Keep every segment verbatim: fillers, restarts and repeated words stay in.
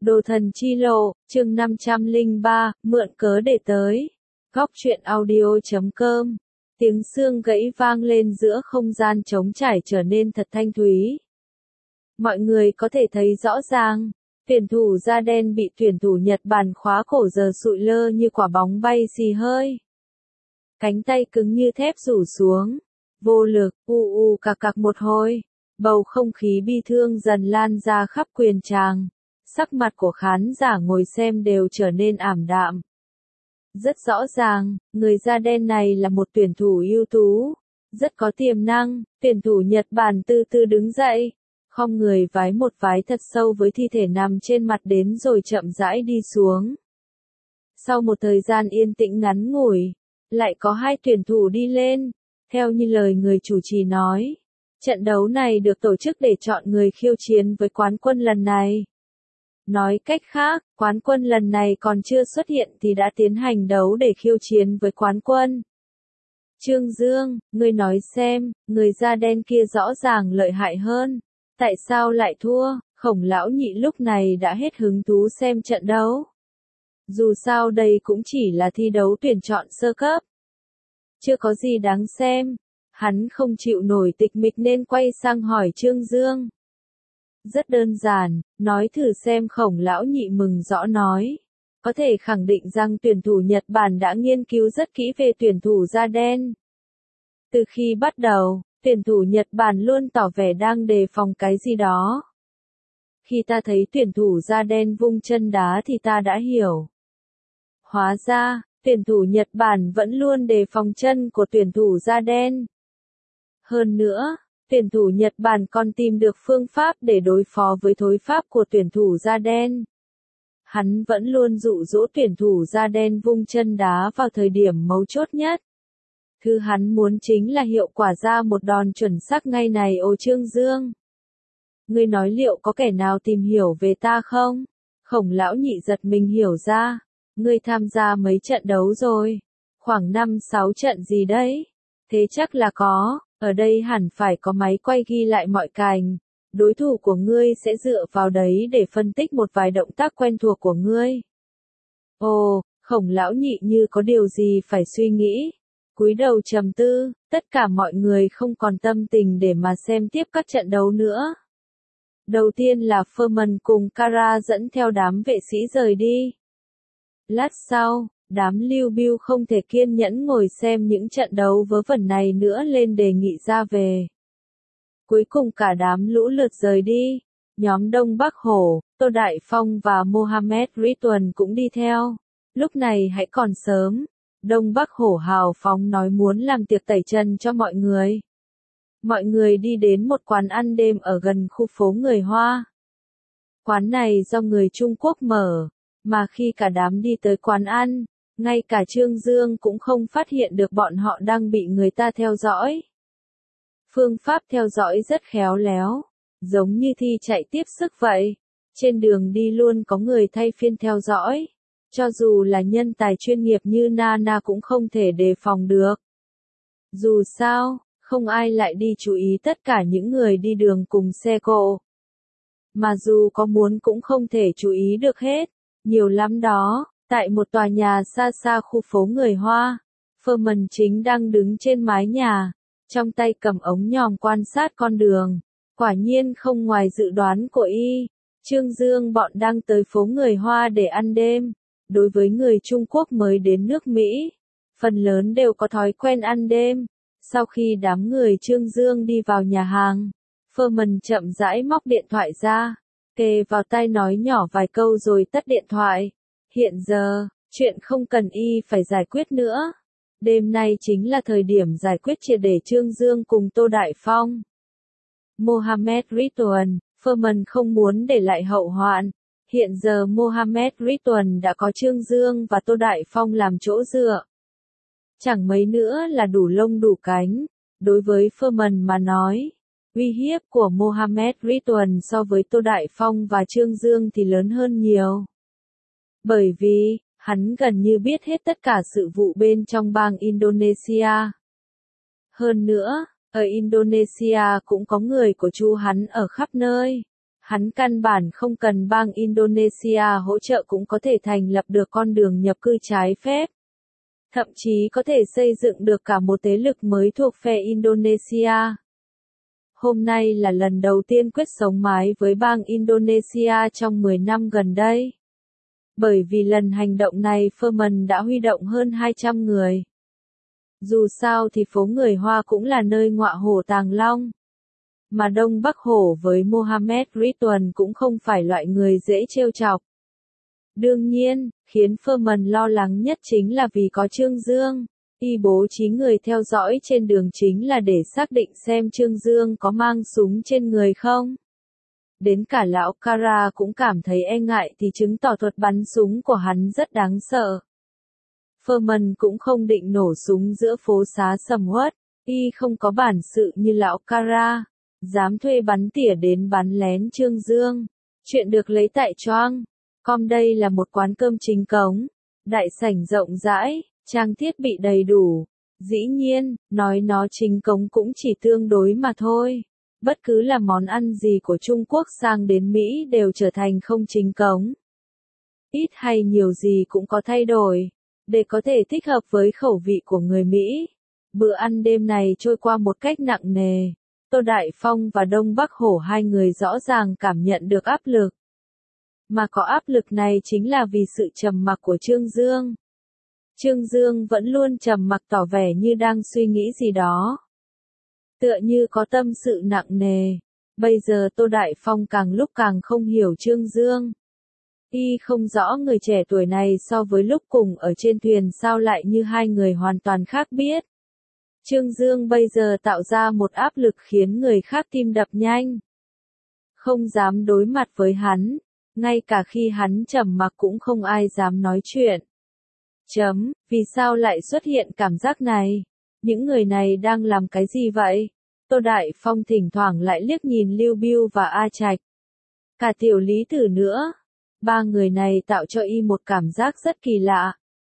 Đồ thần chi lộ, chương năm trăm lẻ ba, mượn cớ để tới. Góc truyện audio chấm com. Tiếng xương gãy vang lên giữa không gian trống trải trở nên thật thanh thúy. Mọi người có thể thấy rõ ràng, tuyển thủ da đen bị tuyển thủ Nhật Bản khóa cổ giờ sụi lơ như quả bóng bay xì hơi. Cánh tay cứng như thép rủ xuống, vô lực, u u cạc cạc một hồi. Bầu không khí bi thương dần lan ra khắp quyền tràng. Sắc mặt của khán giả ngồi xem đều trở nên ảm đạm. Rất rõ ràng, người da đen này là một tuyển thủ ưu tú, rất có tiềm năng. Tuyển thủ Nhật Bản từ từ đứng dậy, khom người vái một vái thật sâu với thi thể nằm trên mặt đến rồi chậm rãi đi xuống. Sau một thời gian yên tĩnh ngắn ngủi, lại có hai tuyển thủ đi lên. Theo như lời người chủ trì nói, trận đấu này được tổ chức để chọn người khiêu chiến với quán quân lần này. Nói cách khác, quán quân lần này còn chưa xuất hiện thì đã tiến hành đấu để khiêu chiến với quán quân. Trương Dương, ngươi nói xem, người da đen kia rõ ràng lợi hại hơn. Tại sao lại thua? Khổng lão nhị lúc này đã hết hứng thú xem trận đấu. Dù sao đây cũng chỉ là thi đấu tuyển chọn sơ cấp. Chưa có gì đáng xem. Hắn không chịu nổi tịch mịch nên quay sang hỏi Trương Dương. Rất đơn giản, nói thử xem. Khổng lão nhị mừng rõ nói. Có thể khẳng định rằng tuyển thủ Nhật Bản đã nghiên cứu rất kỹ về tuyển thủ da đen. Từ khi bắt đầu, tuyển thủ Nhật Bản luôn tỏ vẻ đang đề phòng cái gì đó. Khi ta thấy tuyển thủ da đen vung chân đá thì ta đã hiểu. Hóa ra, tuyển thủ Nhật Bản vẫn luôn đề phòng chân của tuyển thủ da đen. Hơn nữa, tuyển thủ Nhật Bản còn tìm được phương pháp để đối phó với thối pháp của tuyển thủ da đen. Hắn vẫn luôn dụ dỗ tuyển thủ da đen vung chân đá vào thời điểm mấu chốt nhất. Thứ hắn muốn chính là hiệu quả ra một đòn chuẩn xác ngay này. Ô Trương Dương, ngươi nói liệu có kẻ nào tìm hiểu về ta không? Khổng lão nhị giật mình hiểu ra. Ngươi tham gia mấy trận đấu rồi? Khoảng năm sáu trận gì đấy? Thế chắc là có. Ở đây hẳn phải có máy quay ghi lại mọi cảnh. Đối thủ của ngươi sẽ dựa vào đấy để phân tích một vài động tác quen thuộc của ngươi. Ồ, khổng lão nhị như có điều gì phải suy nghĩ. Cúi đầu trầm tư, tất cả mọi người không còn tâm tình để mà xem tiếp các trận đấu nữa. Đầu tiên là Furman cùng Kara dẫn theo đám vệ sĩ rời đi. Lát sau, đám Lưu Biu không thể kiên nhẫn ngồi xem những trận đấu vớ vẩn này nữa lên đề nghị ra về. Cuối cùng cả đám lũ lượt rời đi. Nhóm Đông Bắc Hổ, Tô Đại Phong và Mohammed Ridwan cũng đi theo. Lúc này hãy còn sớm. Đông Bắc Hổ hào phóng nói muốn làm tiệc tẩy trần cho mọi người. Mọi người đi đến một quán ăn đêm ở gần khu phố người Hoa. Quán này do người Trung Quốc mở, mà khi cả đám đi tới quán ăn, ngay cả Trương Dương cũng không phát hiện được bọn họ đang bị người ta theo dõi. Phương pháp theo dõi rất khéo léo, giống như thi chạy tiếp sức vậy. Trên đường đi luôn có người thay phiên theo dõi. Cho dù là nhân tài chuyên nghiệp như Nana cũng không thể đề phòng được. Dù sao, không ai lại đi chú ý tất cả những người đi đường cùng xe cộ. Mà dù có muốn cũng không thể chú ý được hết. Nhiều lắm đó. Tại một tòa nhà xa xa khu phố người Hoa, Furman chính đang đứng trên mái nhà, trong tay cầm ống nhòm quan sát con đường. Quả nhiên không ngoài dự đoán của y, Trương Dương bọn đang tới phố người Hoa để ăn đêm. Đối với người Trung Quốc mới đến nước Mỹ, phần lớn đều có thói quen ăn đêm. Sau khi đám người Trương Dương đi vào nhà hàng, Furman chậm rãi móc điện thoại ra, kề vào tai nói nhỏ vài câu rồi tắt điện thoại. Hiện giờ, chuyện không cần y phải giải quyết nữa. Đêm nay chính là thời điểm giải quyết triệt để Trương Dương cùng Tô Đại Phong. Mohammed Ridwan, Furman không muốn để lại hậu hoạn. Hiện giờ Mohammed Ridwan đã có Trương Dương và Tô Đại Phong làm chỗ dựa. Chẳng mấy nữa là đủ lông đủ cánh. Đối với Furman mà nói, uy hiếp của Mohammed Ridwan so với Tô Đại Phong và Trương Dương thì lớn hơn nhiều. Bởi vì, hắn gần như biết hết tất cả sự vụ bên trong bang Indonesia. Hơn nữa, ở Indonesia cũng có người của chú hắn ở khắp nơi. Hắn căn bản không cần bang Indonesia hỗ trợ cũng có thể thành lập được con đường nhập cư trái phép. Thậm chí có thể xây dựng được cả một thế lực mới thuộc phe Indonesia. Hôm nay là lần đầu tiên quyết sống mái với bang Indonesia trong mười năm gần đây. Bởi vì lần hành động này Firman đã huy động hơn hai trăm người. Dù sao thì phố người Hoa cũng là nơi ngọa hổ tàng long. Mà Đông Bắc Hổ với Mohammed Ridwan cũng không phải loại người dễ trêu chọc. Đương nhiên, khiến Firman lo lắng nhất chính là vì có Trương Dương. Y bố trí người theo dõi trên đường chính là để xác định xem Trương Dương có mang súng trên người không. Đến cả lão Kara cũng cảm thấy e ngại thì chứng tỏ thuật bắn súng của hắn rất đáng sợ. Firman cũng không định nổ súng giữa phố xá sầm uất. Y không có bản sự như lão Kara, dám thuê bắn tỉa đến bắn lén Trương Dương. Chuyện được lấy tại Choang com. Đây là một quán cơm chính cống, đại sảnh rộng rãi, trang thiết bị đầy đủ. Dĩ nhiên, nói nó chính cống cũng chỉ tương đối mà thôi. Bất cứ là món ăn gì của Trung Quốc sang đến Mỹ đều trở thành không chính cống. Ít hay nhiều gì cũng có thay đổi, để có thể thích hợp với khẩu vị của người Mỹ. Bữa ăn đêm này trôi qua một cách nặng nề. Tô Đại Phong và Đông Bắc Hổ hai người rõ ràng cảm nhận được áp lực. Mà có áp lực này chính là vì sự trầm mặc của Trương Dương. Trương Dương vẫn luôn trầm mặc tỏ vẻ như đang suy nghĩ gì đó. Tựa như có tâm sự nặng nề. Bây giờ Tô Đại Phong càng lúc càng không hiểu Trương Dương. Y không rõ người trẻ tuổi này so với lúc cùng ở trên thuyền sao lại như hai người hoàn toàn khác biết. Trương Dương bây giờ tạo ra một áp lực khiến người khác tim đập nhanh. Không dám đối mặt với hắn, ngay cả khi hắn trầm mặc cũng không ai dám nói chuyện. Chấm, vì sao lại xuất hiện cảm giác này? Những người này đang làm cái gì vậy? Tô Đại Phong thỉnh thoảng lại liếc nhìn Lưu Bưu và A Trạch. Cả Tiểu Lý Tử nữa. Ba người này tạo cho y một cảm giác rất kỳ lạ.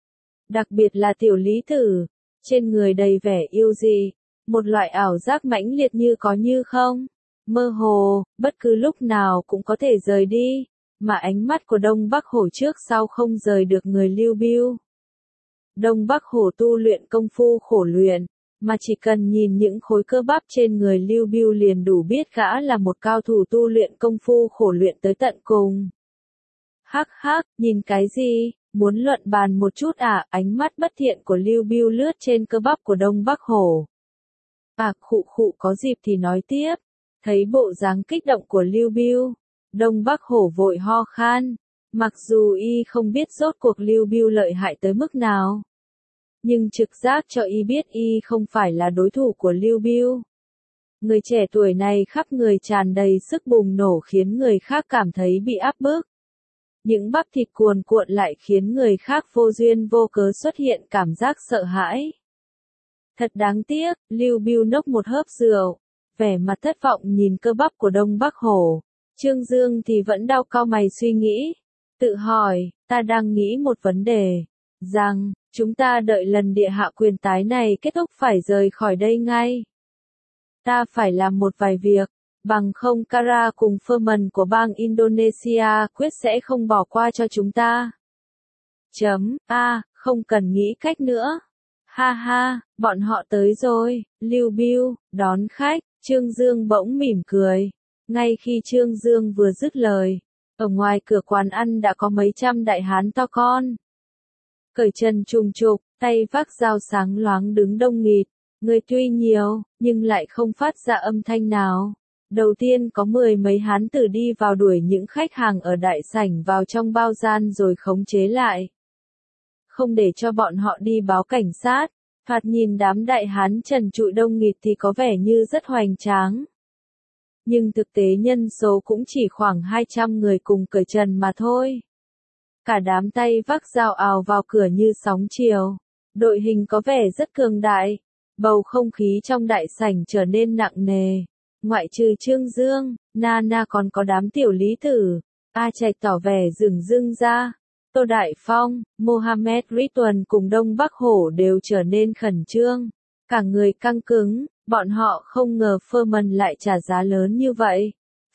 Đặc biệt là Tiểu Lý Tử. Trên người đầy vẻ yêu dị, một loại ảo giác mãnh liệt như có như không, mơ hồ, bất cứ lúc nào cũng có thể rời đi, mà ánh mắt của Đông Bắc Hổ trước sau không rời được người Lưu Bưu. Đông Bắc Hổ tu luyện công phu khổ luyện, mà chỉ cần nhìn những khối cơ bắp trên người Lưu Bưu liền đủ biết gã là một cao thủ tu luyện công phu khổ luyện tới tận cùng. Hắc hắc, nhìn cái gì? Muốn luận bàn một chút à? Ánh mắt bất thiện của Lưu Bưu lướt trên cơ bắp của Đông Bắc Hổ. À, khụ khụ, có dịp thì nói tiếp. Thấy bộ dáng kích động của Lưu Bưu, Đông Bắc Hổ vội ho khan. Mặc dù y không biết rốt cuộc Lưu Bưu lợi hại tới mức nào, nhưng trực giác cho y biết y không phải là đối thủ của Lưu Bưu. Người trẻ tuổi này khắp người tràn đầy sức bùng nổ khiến người khác cảm thấy bị áp bức. Những bắp thịt cuồn cuộn lại khiến người khác vô duyên vô cớ xuất hiện cảm giác sợ hãi. Thật đáng tiếc, Lưu Bưu nốc một hớp rượu, vẻ mặt thất vọng nhìn cơ bắp của Đông Bắc Hổ. Trương Dương thì vẫn đau cau mày suy nghĩ, tự hỏi, ta đang nghĩ một vấn đề, rằng, chúng ta đợi lần địa hạ quyền tái này kết thúc phải rời khỏi đây ngay. Ta phải làm một vài việc. Bằng không Kara cùng Firman của bang Indonesia quyết sẽ không bỏ qua cho chúng ta. Chấm, a, à, không cần nghĩ cách nữa. Ha ha, bọn họ tới rồi. Lưu Bưu đón khách. Trương Dương bỗng mỉm cười. Ngay khi Trương Dương vừa dứt lời, ở ngoài cửa quán ăn đã có mấy trăm đại hán to con. Cởi chân trùng trục, tay vác dao sáng loáng đứng đông nghịt. Người tuy nhiều, nhưng lại không phát ra âm thanh nào. Đầu tiên có mười mấy hán tử đi vào đuổi những khách hàng ở đại sảnh vào trong bao gian rồi khống chế lại. Không để cho bọn họ đi báo cảnh sát, thoạt nhìn đám đại hán trần trụi đông nghịt thì có vẻ như rất hoành tráng. Nhưng thực tế nhân số cũng chỉ khoảng hai trăm người cùng cởi trần mà thôi. Cả đám tay vác dao ào vào cửa như sóng chiều. Đội hình có vẻ rất cường đại. Bầu không khí trong đại sảnh trở nên nặng nề. Ngoại trừ Trương Dương, Nana còn có đám Tiểu Lý Tử. A Trạch tỏ vẻ dửng dưng ra. Tô Đại Phong, Mohammed Ridwan cùng Đông Bắc Hổ đều trở nên khẩn trương. Cả người căng cứng, bọn họ không ngờ Firman lại trả giá lớn như vậy.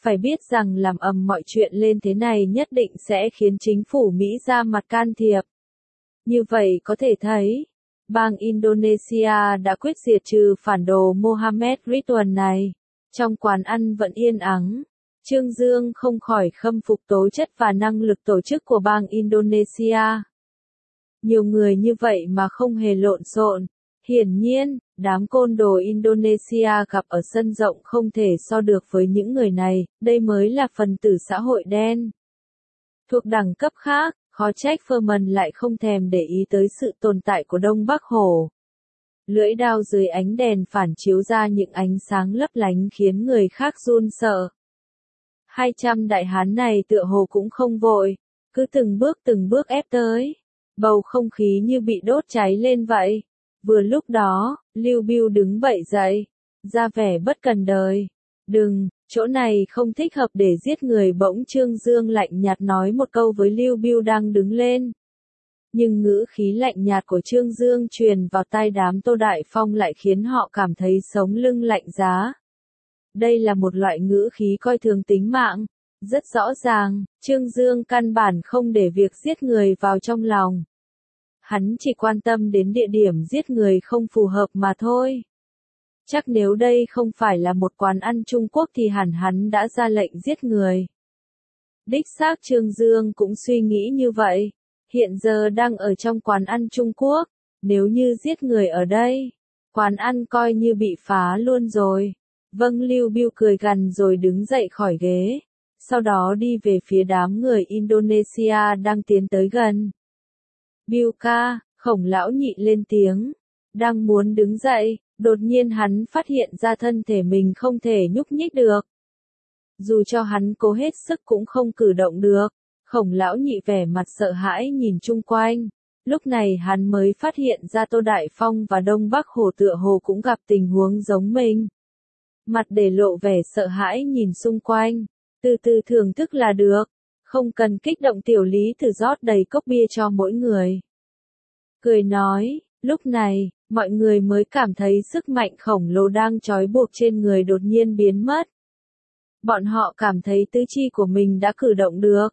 Phải biết rằng làm ầm mọi chuyện lên thế này nhất định sẽ khiến chính phủ Mỹ ra mặt can thiệp. Như vậy có thể thấy, bang Indonesia đã quyết diệt trừ phản đồ Mohammed Ridwan này. Trong quán ăn vẫn yên ắng, Trương Dương không khỏi khâm phục tố chất và năng lực tổ chức của bang Indonesia. Nhiều người như vậy mà không hề lộn xộn. Hiển nhiên, đám côn đồ Indonesia gặp ở sân rộng không thể so được với những người này, đây mới là phần tử xã hội đen. Thuộc đẳng cấp khác, khó trách Furman lại không thèm để ý tới sự tồn tại của Đông Bắc Hồ. Lưỡi đao dưới ánh đèn phản chiếu ra những ánh sáng lấp lánh khiến người khác run sợ. Hai trăm đại hán này tựa hồ cũng không vội, cứ từng bước từng bước ép tới. Bầu không khí như bị đốt cháy lên vậy. Vừa lúc đó, Lưu Bưu đứng bậy dậy, ra vẻ bất cần đời. Đừng, chỗ này không thích hợp để giết người. Bỗng Trương Dương lạnh nhạt nói một câu với Lưu Bưu đang đứng lên. Nhưng ngữ khí lạnh nhạt của Trương Dương truyền vào tai đám Tô Đại Phong lại khiến họ cảm thấy sống lưng lạnh giá. Đây là một loại ngữ khí coi thường tính mạng. Rất rõ ràng, Trương Dương căn bản không để việc giết người vào trong lòng. Hắn chỉ quan tâm đến địa điểm giết người không phù hợp mà thôi. Chắc nếu đây không phải là một quán ăn Trung Quốc thì hẳn hắn đã ra lệnh giết người. Đích xác Trương Dương cũng suy nghĩ như vậy. Hiện giờ đang ở trong quán ăn Trung Quốc, nếu như giết người ở đây, quán ăn coi như bị phá luôn rồi. Vâng, Lưu Bưu cười gằn rồi đứng dậy khỏi ghế, sau đó đi về phía đám người Indonesia đang tiến tới gần. Bưu ca, Khổng lão nhị lên tiếng, đang muốn đứng dậy, đột nhiên hắn phát hiện ra thân thể mình không thể nhúc nhích được. Dù cho hắn cố hết sức cũng không cử động được. Khổng lão nhị vẻ mặt sợ hãi nhìn chung quanh. Lúc này hắn mới phát hiện ra Tô Đại Phong và Đông Bắc Hồ tựa hồ cũng gặp tình huống giống mình. Mặt để lộ vẻ sợ hãi nhìn xung quanh. Từ từ thưởng thức là được. Không cần kích động. Tiểu Lý thử rót đầy cốc bia cho mỗi người. Cười nói, lúc này, mọi người mới cảm thấy sức mạnh khổng lồ đang trói buộc trên người đột nhiên biến mất. Bọn họ cảm thấy tứ chi của mình đã cử động được.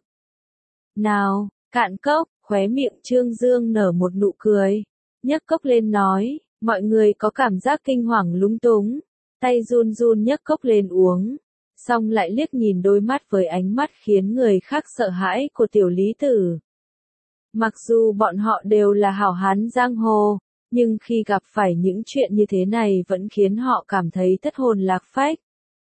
Nào, cạn cốc, khóe miệng Trương Dương nở một nụ cười. Nhấc cốc lên nói, mọi người có cảm giác kinh hoàng lúng túng. Tay run run nhấc cốc lên uống. Xong lại liếc nhìn đôi mắt với ánh mắt khiến người khác sợ hãi của Tiểu Lý Tử. Mặc dù bọn họ đều là hảo hán giang hồ, nhưng khi gặp phải những chuyện như thế này vẫn khiến họ cảm thấy thất hồn lạc phách.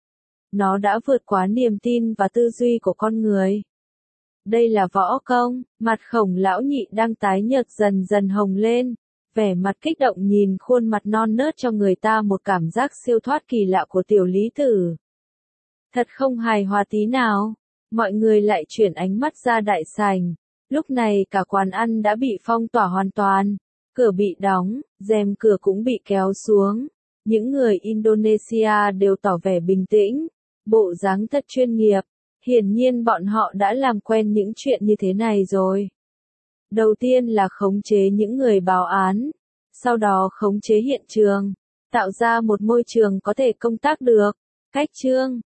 Nó đã vượt quá niềm tin và tư duy của con người. Đây là võ công, mặt Khổng lão nhị đang tái nhợt dần dần hồng lên, vẻ mặt kích động nhìn khuôn mặt non nớt cho người ta một cảm giác siêu thoát kỳ lạ của Tiểu Lý Tử. Thật không hài hòa tí nào, mọi người lại chuyển ánh mắt ra đại sảnh, lúc này cả quán ăn đã bị phong tỏa hoàn toàn, cửa bị đóng, rèm cửa cũng bị kéo xuống, những người Indonesia đều tỏ vẻ bình tĩnh, bộ dáng thật chuyên nghiệp. Hiển nhiên bọn họ đã làm quen những chuyện như thế này rồi. Đầu tiên là khống chế những người báo án, sau đó khống chế hiện trường, tạo ra một môi trường có thể công tác được. Cách chương